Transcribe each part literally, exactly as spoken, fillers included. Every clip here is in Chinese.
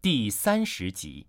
第三十集。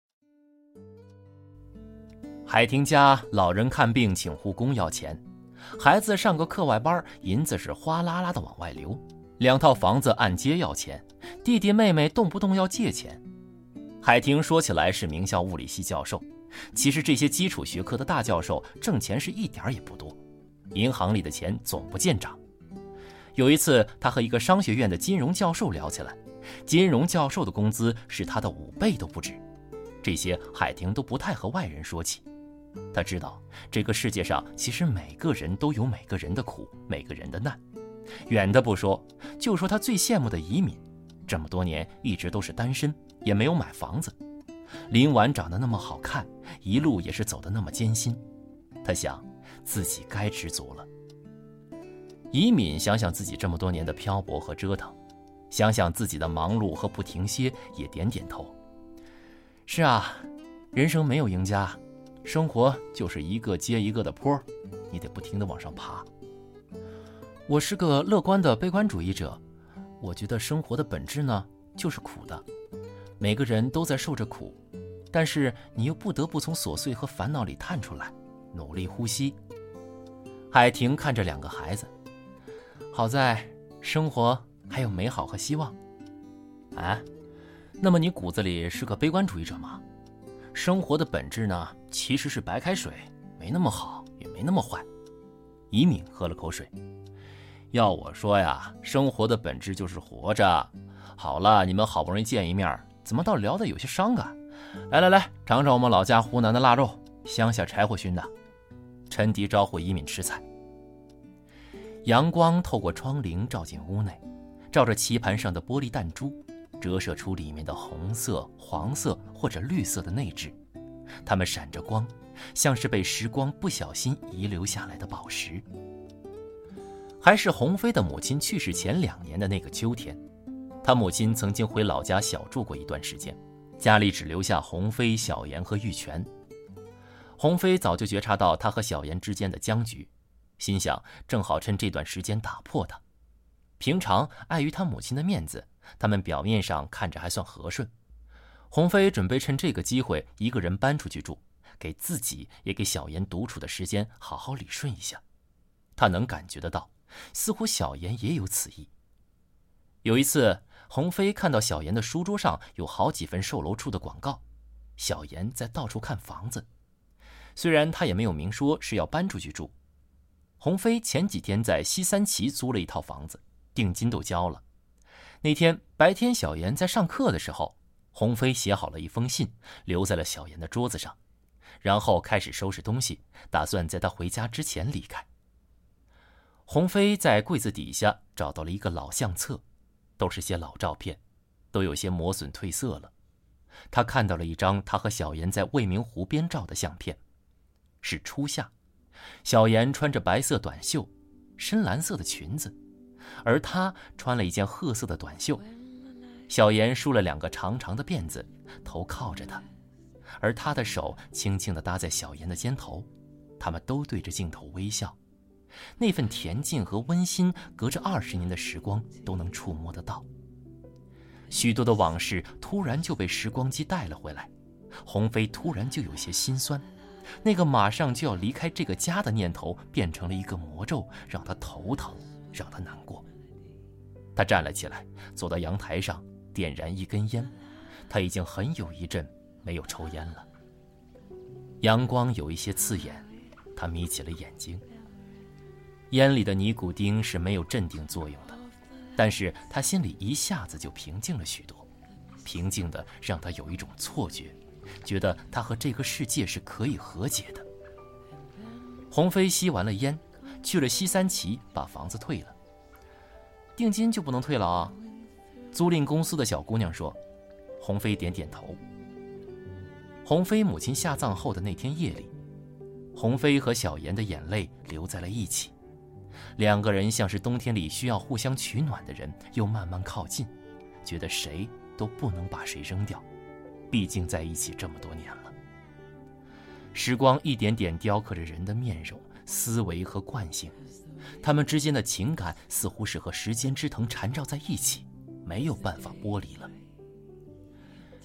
海婷家老人看病请护工要钱，孩子上个课外班，银子是哗啦啦的往外流，两套房子按揭要钱，弟弟妹妹动不动要借钱。海婷说起来是名校物理系教授，其实这些基础学科的大教授挣钱是一点也不多，银行里的钱总不见涨。有一次他和一个商学院的金融教授聊起来，金融教授的工资是他的五倍都不止。这些海婷都不太和外人说起。他知道这个世界上其实每个人都有每个人的苦，每个人的难。远的不说，就说他最羡慕的移民，这么多年一直都是单身，也没有买房子。林婉长得那么好看，一路也是走得那么艰辛。他想自己该知足了。移民想想自己这么多年的漂泊和折腾，想想自己的忙碌和不停歇，也点点头。是啊，人生没有赢家，生活就是一个接一个的坡，你得不停地往上爬。我是个乐观的悲观主义者，我觉得生活的本质呢，就是苦的。每个人都在受着苦，但是你又不得不从琐碎和烦恼里探出来，努力呼吸。海婷看着两个孩子，好在生活还有美好和希望。啊，那么你骨子里是个悲观主义者吗？生活的本质呢，其实是白开水，没那么好，也没那么坏。移民喝了口水。要我说呀，生活的本质就是活着。好了，你们好不容易见一面，怎么倒聊得有些伤感？来来来，尝尝我们老家湖南的腊肉，乡下柴火熏的。陈迪招呼移民吃菜。阳光透过窗棂照进屋内，照着棋盘上的玻璃弹珠，折射出里面的红色、黄色或者绿色的内质，它们闪着光，像是被时光不小心遗留下来的宝石。还是鸿飞的母亲去世前两年的那个秋天，他母亲曾经回老家小住过一段时间，家里只留下鸿飞、小妍和玉泉。鸿飞早就觉察到他和小妍之间的僵局，心想正好趁这段时间打破它。平常碍于他母亲的面子，他们表面上看着还算和顺。鸿飞准备趁这个机会一个人搬出去住，给自己也给小妍独处的时间好好理顺一下。他能感觉得到，似乎小妍也有此意。有一次，鸿飞看到小妍的书桌上有好几份售楼处的广告，小妍在到处看房子。虽然他也没有明说是要搬出去住。鸿飞前几天在西三旗租了一套房子，定金都交了。那天白天小妍在上课的时候，鸿飞写好了一封信，留在了小妍的桌子上，然后开始收拾东西，打算在他回家之前离开。鸿飞在柜子底下找到了一个老相册，都是些老照片，都有些磨损褪色了。他看到了一张他和小妍在未名湖边照的相片，是初夏，小妍穿着白色短袖，深蓝色的裙子，而他穿了一件褐色的短袖。小妍梳了两个长长的辫子，头靠着他，而他的手轻轻地搭在小妍的肩头，他们都对着镜头微笑。那份恬静和温馨，隔着二十年的时光都能触摸得到。许多的往事突然就被时光机带了回来，鸿飞突然就有些心酸。那个马上就要离开这个家的念头变成了一个魔咒，让他头疼，让他难过。他站了起来，走到阳台上，点燃一根烟。他已经很有一阵没有抽烟了。阳光有一些刺眼，他眯起了眼睛。烟里的尼古丁是没有镇定作用的，但是他心里一下子就平静了许多，平静的让他有一种错觉，觉得他和这个世界是可以和解的。鸿飞吸完了烟，去了西三旗把房子退了。定金就不能退了啊？租赁公司的小姑娘说。鸿飞点点头。鸿飞母亲下葬后的那天夜里，鸿飞和小妍的眼泪流在了一起。两个人像是冬天里需要互相取暖的人，又慢慢靠近，觉得谁都不能把谁扔掉，毕竟在一起这么多年了。时光一点点雕刻着人的面容、思维和惯性，他们之间的情感似乎是和时间之藤缠绕在一起，没有办法剥离了。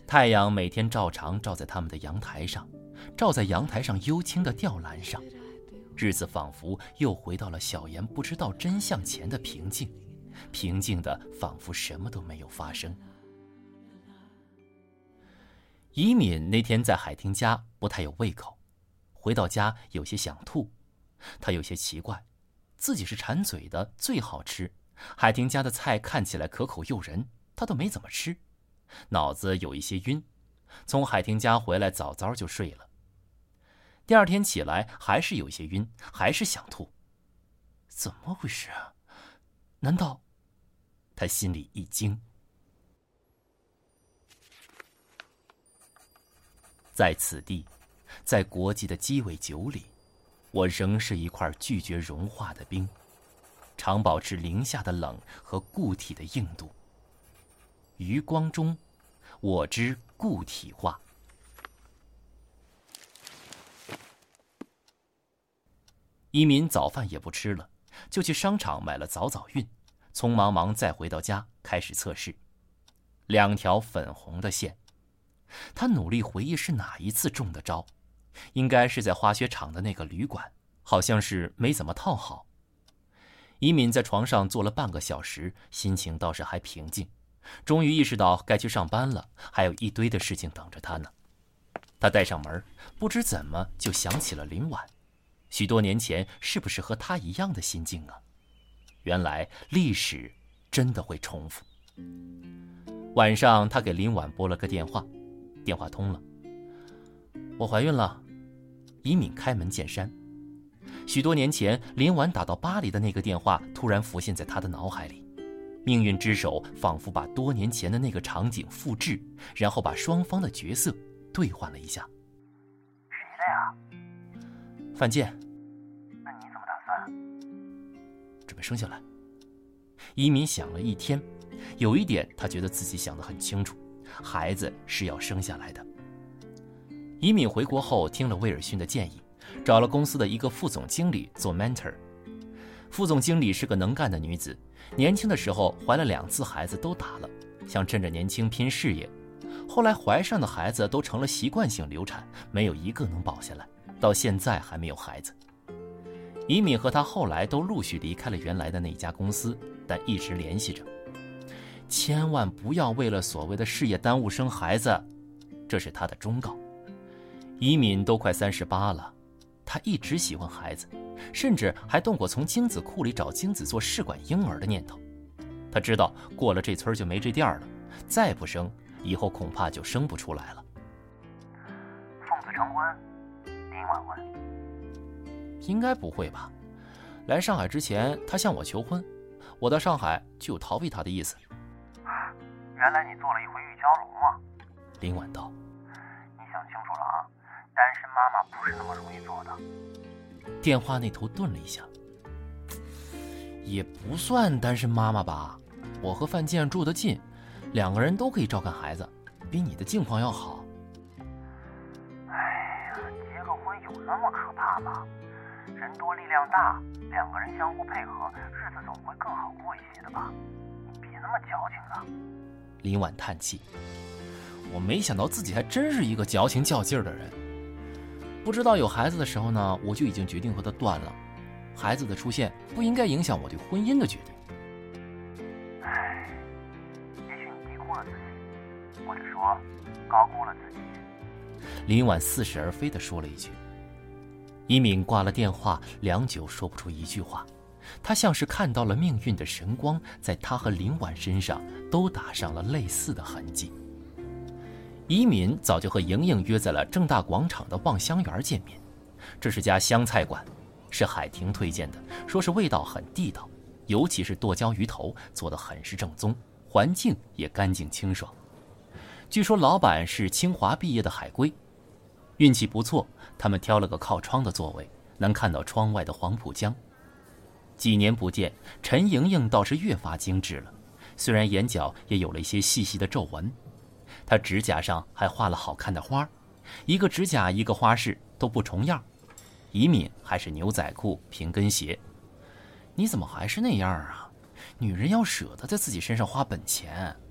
太阳每天照常照在他们的阳台上，照在阳台上幽青的吊篮上，日子仿佛又回到了小妍不知道真相前的平静，平静的仿佛什么都没有发生。怡敏那天在海婷家不太有胃口，回到家有些想吐。她有些奇怪，自己是馋嘴的，最好吃，海婷家的菜看起来可口诱人，她都没怎么吃，脑子有一些晕，从海婷家回来早早就睡了。第二天起来还是有些晕，还是想吐，怎么回事啊？难道……他心里一惊。在此地，在国际的鸡尾酒里，我仍是一块拒绝融化的冰，常保持零下的冷和固体的硬度。余光中，我之固体化。一民早饭也不吃了，就去商场买了早早孕，匆忙忙再回到家开始测试。两条粉红的线，他努力回忆是哪一次中的招，应该是在滑雪场的那个旅馆，好像是没怎么套好。一敏在床上坐了半个小时，心情倒是还平静，终于意识到该去上班了，还有一堆的事情等着他呢。他带上门，不知怎么就想起了林婉，许多年前是不是和他一样的心境啊？原来历史真的会重复。晚上他给林婉拨了个电话，电话通了。我怀孕了。一敏开门见山。许多年前林婉打到巴黎的那个电话突然浮现在他的脑海里，命运之手仿佛把多年前的那个场景复制，然后把双方的角色兑换了一下。 谁的呀？ 范建。 那你怎么打算？ 准备生下来。一敏想了一天，有一点他觉得自己想得很清楚，孩子是要生下来的。一敏回国后听了威尔逊的建议，找了公司的一个副总经理做 mentor。 副总经理是个能干的女子，年轻的时候怀了两次孩子都打了，想趁着年轻拼事业，后来怀上的孩子都成了习惯性流产，没有一个能保下来，到现在还没有孩子。一敏和他后来都陆续离开了原来的那家公司，但一直联系着。千万不要为了所谓的事业耽误生孩子，这是他的忠告。一敏都快三十八了，他一直喜欢孩子，甚至还动过从精子库里找精子做试管婴儿的念头。他知道过了这村就没这店了，再不生，以后恐怕就生不出来了。 奉子成婚？林婉问。 应该不会吧？来上海之前，他向我求婚，我到上海就有逃避他的意思。 原来你做了一回玉娇龙啊？ 林婉道。 你想清楚了啊，单身妈妈不是那么容易做的。 电话那头顿了一下。也不算单身妈妈吧，我和范建住得近，两个人都可以照看孩子，比你的境况要好。 哎呀，结个婚有那么可怕吗？人多力量大，两个人相互配合，日子总会更好过一些的吧？你别那么矫情了。 林婉叹气。我没想到自己还真是一个矫情较劲儿的人。不知道有孩子的时候呢，我就已经决定和他断了。孩子的出现不应该影响我对婚姻的决定。 唉，也许你低估了自己，或者说高估了自己。 林婉似是而非地说了一句。一敏挂了电话，良久说不出一句话。他像是看到了命运的神光，在他和林婉身上都打上了类似的痕迹。一敏早就和莹莹约在了正大广场的望香园见面，这是家湘菜馆，是海婷推荐的，说是味道很地道，尤其是剁椒鱼头做得很是正宗，环境也干净清爽。据说老板是清华毕业的海归。运气不错，他们挑了个靠窗的座位，能看到窗外的黄浦江。几年不见，陈莹莹倒是越发精致了，虽然眼角也有了一些细细的皱纹，她指甲上还画了好看的花，一个指甲一个花式都不重样。一敏还是牛仔裤平跟鞋。你怎么还是那样啊？女人要舍得在自己身上花本钱，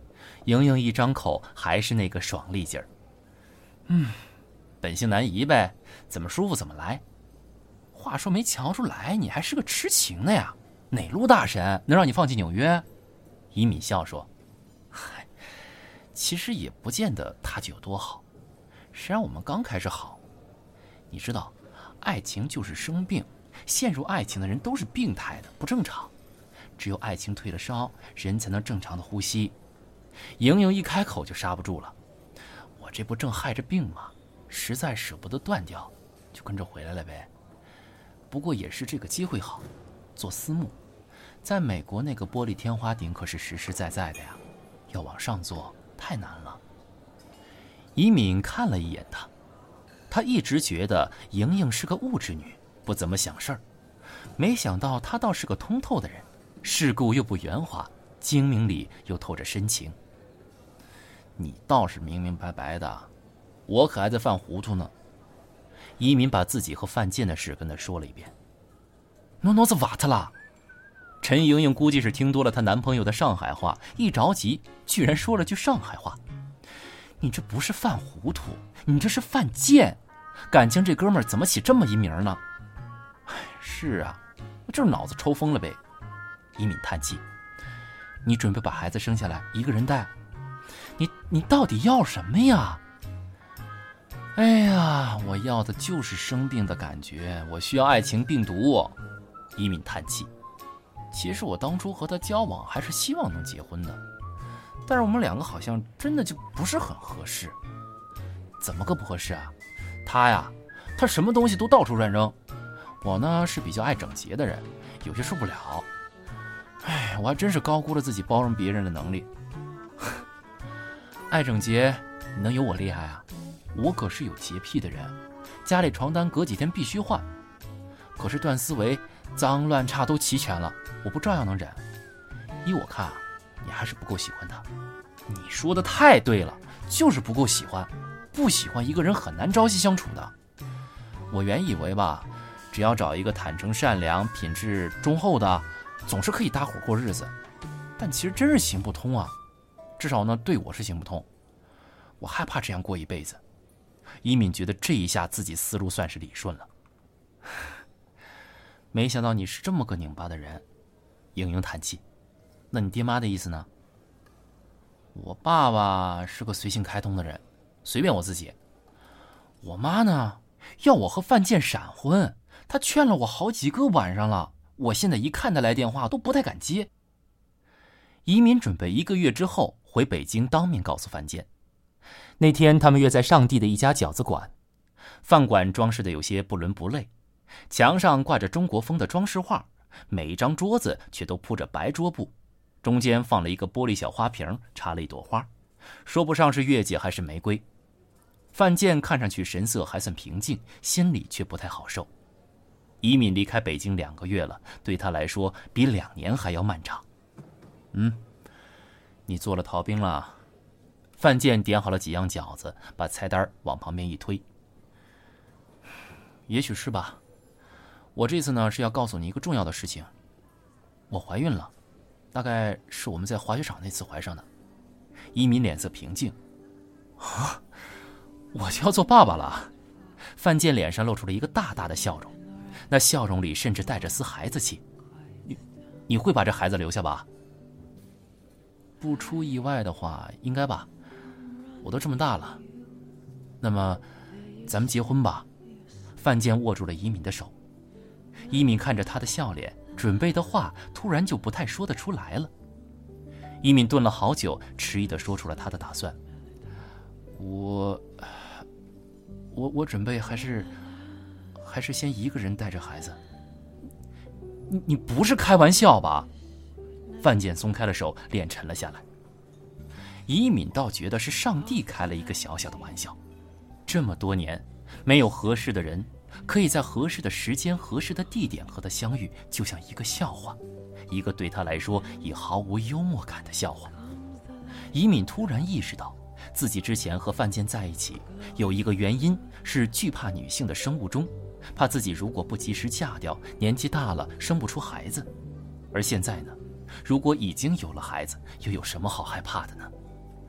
莹莹一张口还是那个爽利劲儿。嗯，本性难移呗，怎么舒服怎么来。话说没瞧出来，你还是个痴情的呀？哪路大神能让你放弃纽约？伊敏笑说：“嗨，其实也不见得他就有多好，谁让我们刚开始好？你知道，爱情就是生病，陷入爱情的人都是病态的，不正常。只有爱情退了烧，人才能正常的呼吸。”莹莹一开口就刹不住了，我这不正害着病吗？实在舍不得断掉，就跟着回来了呗。不过也是这个机会好，做私募，在美国那个玻璃天花顶可是实实在在的呀，要往上做太难了。伊敏看了一眼他，他一直觉得莹莹是个物质女，不怎么想事儿，没想到她倒是个通透的人，世故又不圆滑，精明里又透着深情。你倒是明明白白的，我可还在犯糊涂呢。伊敏把自己和范建的事跟他说了一遍。诺诺子瓦特啦！陈莹莹估计是听多了她男朋友的上海话，一着急居然说了句上海话。你这不是犯糊涂，你这是犯贱。感情这哥们儿怎么起这么一名呢？是啊，我就是脑子抽风了呗。伊敏叹气。你准备把孩子生下来一个人带？你你到底要什么呀？哎呀，我要的就是生病的感觉，我需要爱情病毒。伊敏叹气。其实我当初和他交往还是希望能结婚的，但是我们两个好像真的就不是很合适。怎么个不合适啊？他呀，他什么东西都到处乱扔。我呢是比较爱整洁的人，有些受不了。哎，我还真是高估了自己包容别人的能力。爱整洁，你能有我厉害啊？我可是有洁癖的人，家里床单隔几天必须换。可是段思维脏乱差都齐全了，我不照样能忍？依我看啊，你还是不够喜欢他。你说的太对了，就是不够喜欢。不喜欢一个人很难朝夕相处的。我原以为吧，只要找一个坦诚善良、品质忠厚的，总是可以搭伙过日子。但其实真是行不通啊，至少呢对我是行不通。我害怕这样过一辈子。伊敏觉得这一下自己思路算是理顺了。没想到你是这么个拧巴的人。莹莹叹气。那你爹妈的意思呢？我爸爸是个随性开通的人，随便我自己。我妈呢，要我和范建闪婚，她劝了我好几个晚上了，我现在一看他来电话都不太敢接。移民准备一个月之后回北京当面告诉范建。那天他们约在上地的一家饺子馆，饭馆装饰的有些不伦不类，墙上挂着中国风的装饰画，每一张桌子却都铺着白桌布，中间放了一个玻璃小花瓶，插了一朵花，说不上是月季还是玫瑰。范建看上去神色还算平静，心里却不太好受。移民离开北京两个月了，对他来说比两年还要漫长。嗯，你做了逃兵了。范建点好了几样饺子，把菜单往旁边一推。也许是吧。我这次呢是要告诉你一个重要的事情，我怀孕了，大概是我们在滑雪场那次怀上的。一民脸色平静。啊，我就要做爸爸了。范建脸上露出了一个大大的笑容，那笑容里甚至带着丝孩子气。你你会把这孩子留下吧？不出意外的话，应该吧。我都这么大了，那么咱们结婚吧。范建握住了移民的手。移民看着他的笑脸，准备的话突然就不太说得出来了。移民顿了好久，迟疑地说出了他的打算。我我我准备还是还是先一个人带着孩子。你你不是开玩笑吧？范建松开了手，脸沉了下来。移敏倒觉得是上帝开了一个小小的玩笑。这么多年，没有合适的人可以在合适的时间、合适的地点和他相遇，就像一个笑话，一个对他来说已毫无幽默感的笑话。移敏突然意识到，自己之前和范建在一起，有一个原因是惧怕女性的生物钟，怕自己如果不及时嫁掉，年纪大了生不出孩子。而现在呢，如果已经有了孩子，又有什么好害怕的呢？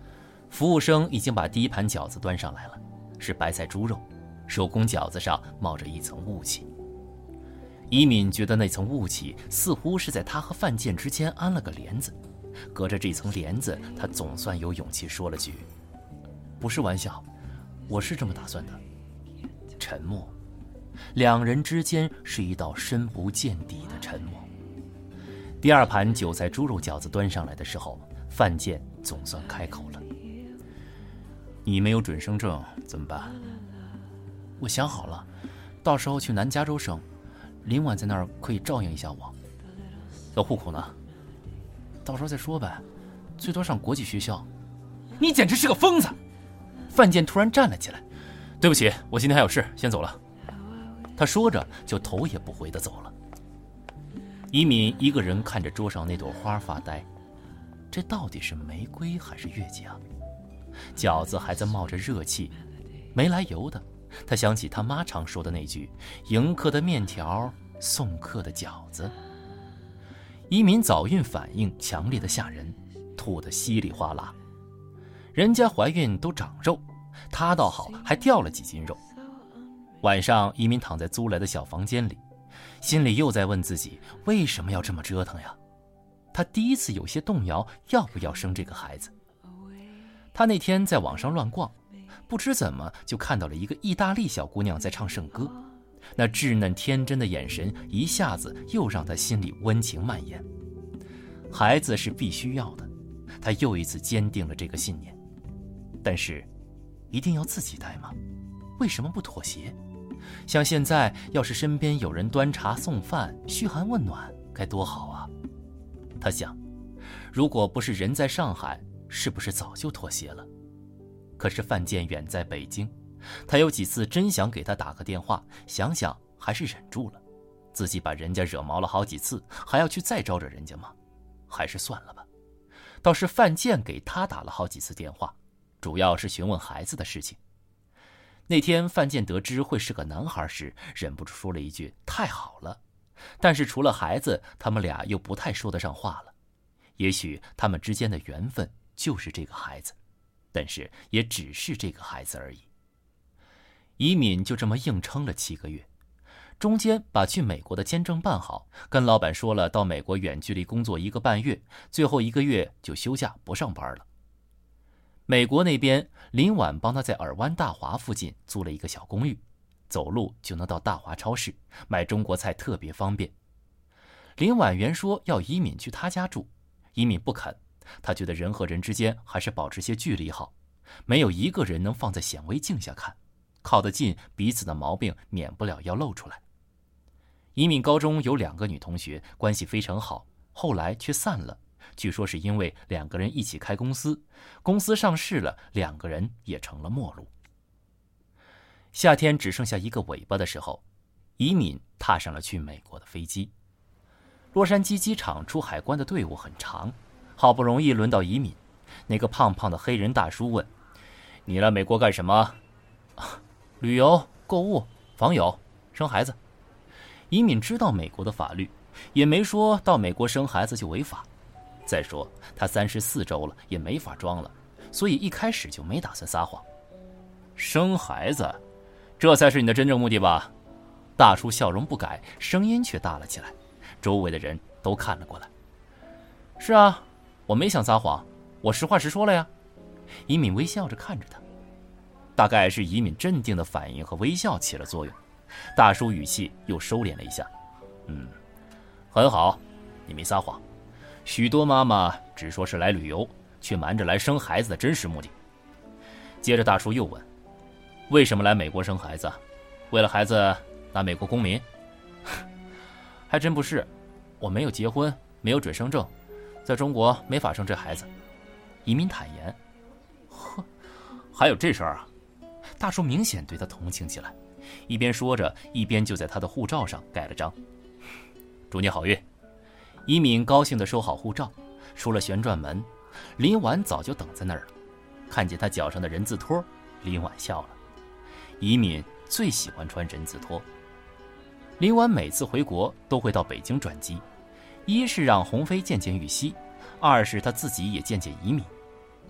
服务生已经把第一盘饺子端上来了，是白菜猪肉，手工饺子上冒着一层雾气。一敏觉得那层雾气似乎是在他和范建之间安了个帘子，隔着这层帘子，他总算有勇气说了句：“不是玩笑，我是这么打算的。”沉默，两人之间是一道深不见底的沉默。第二盘韭菜猪肉饺子端上来的时候，范建总算开口了：“你没有准生证怎么办？”“我想好了，到时候去南加州省，林婉在那儿可以照应一下我。”“那户口呢？”“到时候再说呗，最多上国际学校。”“你简直是个疯子！”范建突然站了起来：“对不起，我今天还有事，先走了。”他说着就头也不回地走了。一敏一个人看着桌上那朵花发呆，这到底是玫瑰还是月季啊？饺子还在冒着热气，没来由的，他想起他妈常说的那句：“迎客的面条，送客的饺子。”一敏早孕反应强烈的吓人，吐得稀里哗啦。人家怀孕都长肉，她倒好，还掉了几斤肉。晚上，一敏躺在租来的小房间里，心里又在问自己为什么要这么折腾呀？她第一次有些动摇，要不要生这个孩子。她那天在网上乱逛，不知怎么就看到了一个意大利小姑娘在唱圣歌，那稚嫩天真的眼神一下子又让她心里温情蔓延。孩子是必须要的，她又一次坚定了这个信念。但是，一定要自己带吗？为什么不妥协？像现在，要是身边有人端茶送饭、嘘寒问暖，该多好啊！他想，如果不是人在上海，是不是早就妥协了？可是范建远在北京，他有几次真想给他打个电话，想想还是忍住了。自己把人家惹毛了好几次，还要去再招惹人家吗？还是算了吧。倒是范建给他打了好几次电话，主要是询问孩子的事情。那天范建得知会是个男孩时，忍不住说了一句太好了，但是除了孩子，他们俩又不太说得上话了。也许他们之间的缘分就是这个孩子，但是也只是这个孩子而已。以敏就这么硬撑了七个月，中间把去美国的签证办好，跟老板说了到美国远距离工作一个半月，最后一个月就休假不上班了。美国那边，林婉帮他在尔湾大华附近租了一个小公寓，走路就能到大华超市，买中国菜特别方便。林婉原说要以敏去他家住，以敏不肯，他觉得人和人之间还是保持些距离好，没有一个人能放在显微镜下看，靠得近，彼此的毛病免不了要露出来。以敏高中有两个女同学，关系非常好，后来却散了。据说是因为两个人一起开公司，公司上市了，两个人也成了陌路。夏天只剩下一个尾巴的时候，以敏踏上了去美国的飞机。洛杉矶机场出海关的队伍很长，好不容易轮到以敏。那个胖胖的黑人大叔问：“你来美国干什么？”“旅游、购物、访友、生孩子。”以敏知道美国的法律，也没说到美国生孩子就违法。再说他三十四周了，也没法装了，所以一开始就没打算撒谎。生孩子，这才是你的真正目的吧？大叔笑容不改，声音却大了起来，周围的人都看了过来。是啊，我没想撒谎，我实话实说了呀。以敏微笑着看着他，大概是以敏镇定的反应和微笑起了作用，大叔语气又收敛了一下。嗯，很好，你没撒谎。许多妈妈只说是来旅游，却瞒着来生孩子的真实目的。接着大叔又问：“为什么来美国生孩子？为了孩子拿美国公民？”还真不是，我没有结婚，没有准生证，在中国没法生这孩子。移民坦言。呵，还有这事儿啊？大叔明显对他同情起来，一边说着，一边就在他的护照上盖了章。祝你好运。一敏高兴地收好护照，出了旋转门，林婉早就等在那儿了。看见他脚上的人字拖，林婉笑了。一敏最喜欢穿人字拖。林婉每次回国都会到北京转机，一是让鸿飞见见玉溪，二是他自己也见见一敏。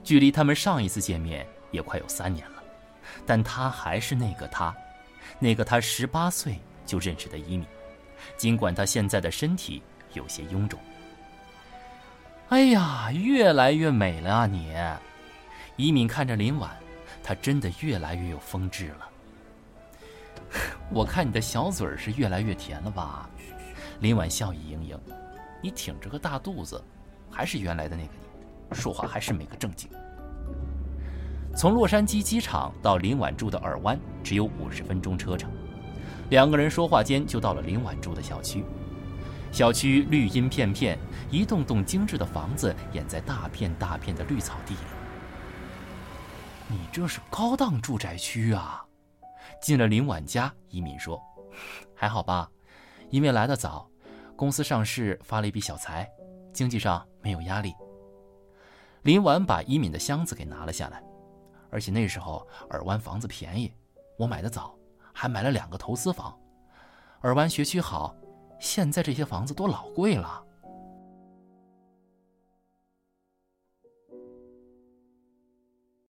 距离他们上一次见面也快有三年了，但他还是那个他，那个他十八岁就认识的伊敏，尽管他现在的身体有些臃肿。哎呀，越来越美了啊你！伊敏看着林婉，她真的越来越有风致了。我看你的小嘴是越来越甜了吧？林婉笑意盈盈，你挺着个大肚子，还是原来的那个你，说话还是没个正经。从洛杉矶机场到林婉住的尔湾只有五十分钟车程，两个人说话间就到了林婉住的小区。小区绿荫片片，一栋栋精致的房子掩在大片大片的绿草地里。你这是高档住宅区啊！进了林婉家，伊敏说：“还好吧，因为来得早，公司上市发了一笔小财，经济上没有压力。”林婉把伊敏的箱子给拿了下来，而且那时候尔湾房子便宜，我买得早，还买了两个投资房。尔湾学区好，现在这些房子都老贵了。